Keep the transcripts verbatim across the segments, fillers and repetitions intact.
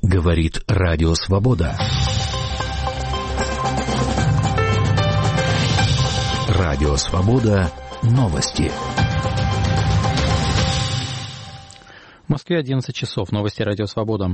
Говорит Радио Свобода. Радио Свобода. Новости. В Москве одиннадцать часов. Новости Радио Свобода.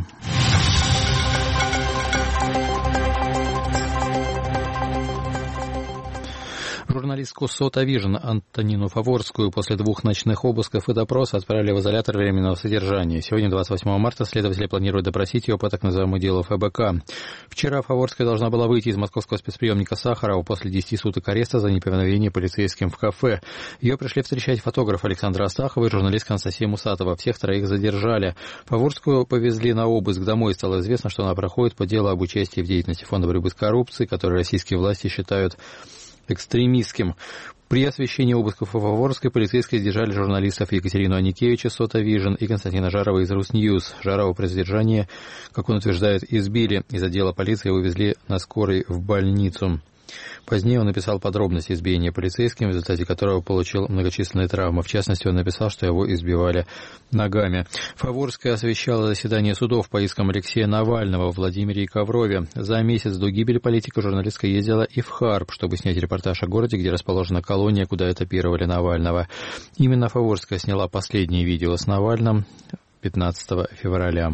Журналистку «Сота Вижн» Антонину Фаворскую после двух ночных обысков и допроса отправили в изолятор временного содержания. Сегодня, двадцать восьмого марта, следователи планируют допросить ее по так называемому делу эф бэ ка. Вчера Фаворская должна была выйти из московского спецприемника Сахарова после десяти суток ареста за неповиновение полицейским в кафе. Ее пришли встречать фотограф Александр Астахов и журналистка Анастасия Мусатова. Всех троих задержали. Фаворскую повезли на обыск домой. Стало известно, что она проходит по делу об участии в деятельности Фонда борьбы с коррупцией, который российские власти считают экстремистским. При освещении обысков у Фаворской полицейские задержали журналистов Екатерину Аникевича, «Сота Вижн» и Константина Жарова из «Русньюз». Жарова при задержании, как он утверждает, избили. Из отдела полиции увезли на скорой в больницу. Позднее он написал подробности избиения полицейским, в результате которого получил многочисленные травмы. В частности, он написал, что его избивали ногами. Фаворская освещала заседание судов по искам Алексея Навального в Владимире и Коврове. За месяц до гибели политика журналистка ездила и в Харп, чтобы снять репортаж о городе, где расположена колония, куда этапировали Навального. Именно Фаворская сняла последнее видео с Навальным пятнадцатого февраля.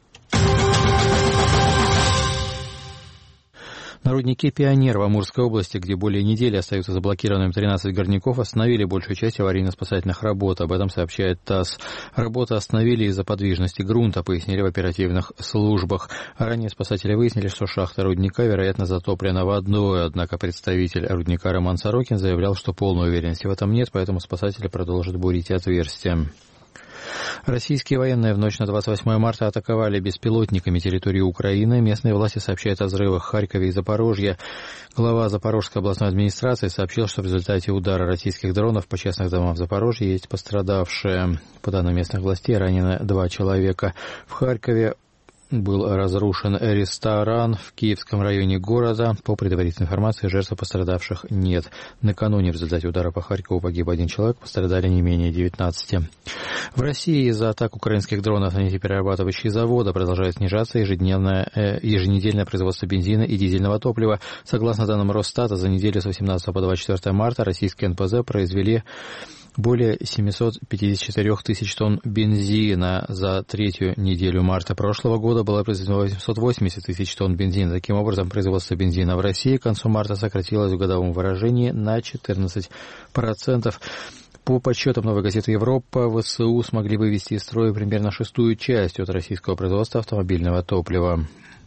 На руднике «Пионер» в Амурской области, где более недели остаются заблокированными тринадцать горняков, остановили большую часть аварийно-спасательных работ. Об этом сообщает ТАСС. Работы остановили из-за подвижности грунта, пояснили в оперативных службах. Ранее спасатели выяснили, что шахта рудника, вероятно, затоплена водой. Однако представитель рудника Роман Сорокин заявлял, что полной уверенности в этом нет, поэтому спасатели продолжат бурить отверстия. Российские военные в ночь на двадцать восьмое марта атаковали беспилотниками территорию Украины. Местные власти сообщают о взрывах в Харькове и Запорожье. Глава Запорожской областной администрации сообщил, что в результате удара российских дронов по частным домам в Запорожье есть пострадавшие. По данным местных властей, ранены два человека. В Харькове был разрушен ресторан в Киевском районе города. По предварительной информации, жертв пострадавших нет. Накануне в результате удара по Харькову погиб один человек, пострадали не менее девятнадцати. В России из-за атак украинских дронов на нефтеперерабатывающие заводы продолжает снижаться ежедневное, э, еженедельное производство бензина и дизельного топлива. Согласно данным Росстата, за неделю с восемнадцатого по двадцать четвёртое марта российские эн пэ зэ произвели более семьсот пятьдесят четыре тысяч тонн бензина. За третью неделю марта прошлого года было произведено восемьсот восемьдесят тысяч тонн бензина. Таким образом, производство бензина в России к концу марта сократилось в годовом выражении на четырнадцать процентов. По подсчетам «Новой газеты Европа», вэ эс у смогли вывести из строя примерно шестую часть от российского производства автомобильного топлива.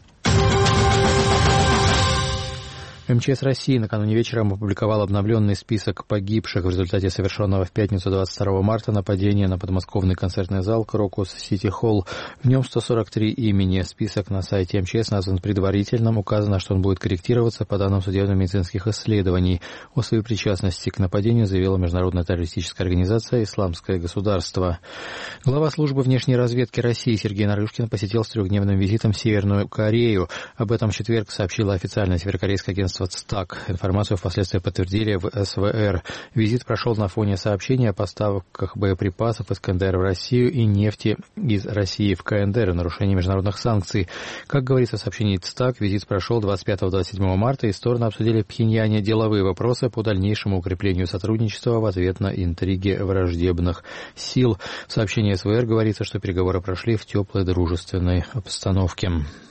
эм че эс России накануне вечером опубликовал обновленный список погибших в результате совершенного в пятницу двадцать второго марта нападения на подмосковный концертный зал «Крокус Сити Холл». В нем сто сорок три имени. Список на сайте эм че эс назван предварительным. Указано, что он будет корректироваться по данным судебно-медицинских исследований. О своей причастности к нападению заявила международная террористическая организация «Исламское государство». Глава службы внешней разведки России Сергей Нарышкин посетил с трехдневным визитом Северную Корею. Об этом в четверг сообщила официальное северокорейское агентство ЦТАК. Информацию впоследствии подтвердили в эс вэ эр. Визит прошел на фоне сообщения о поставках боеприпасов из ка эн дэ эр в Россию и нефти из России в ка эн дэ эр в нарушении международных санкций. Как говорится в сообщении ЦТАК, визит прошел двадцать пятого — двадцать седьмого марта, и стороны обсудили в Пхеньяне деловые вопросы по дальнейшему укреплению сотрудничества в ответ на интриги враждебных сил. В сообщении эс вэ эр говорится, что переговоры прошли в теплой дружественной обстановке.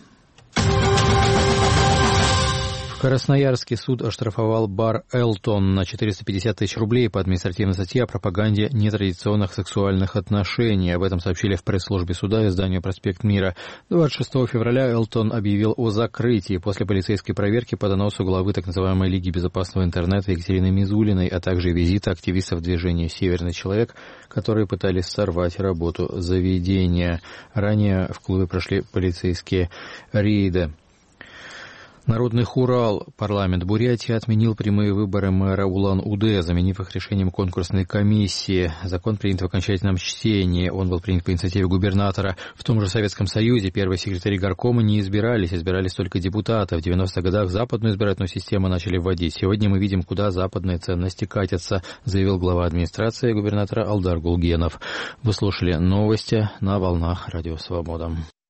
Красноярский суд оштрафовал бар «Элтон» на четыреста пятьдесят тысяч рублей по административной статье о пропаганде нетрадиционных сексуальных отношений. Об этом сообщили в пресс-службе суда изданию «Проспект Мира». двадцать шестого февраля «Элтон» объявил о закрытии после полицейской проверки по доносу главы так называемой Лиги безопасного интернета Екатерины Мизулиной, а также визита активистов движения «Северный человек», которые пытались сорвать работу заведения. Ранее в клубе прошли полицейские рейды. Народный хурал, парламент Бурятии, отменил прямые выборы мэра Улан-Удэ, заменив их решением конкурсной комиссии. Закон принят в окончательном чтении. Он был принят по инициативе губернатора. В том же Советском Союзе первые секретари горкома не избирались, избирались только депутаты. В девяностых годах западную избирательную систему начали вводить. Сегодня мы видим, куда западные ценности катятся, заявил глава администрации губернатора Алдар Гулгенов. Вы слушали новости на волнах Радио Свобода.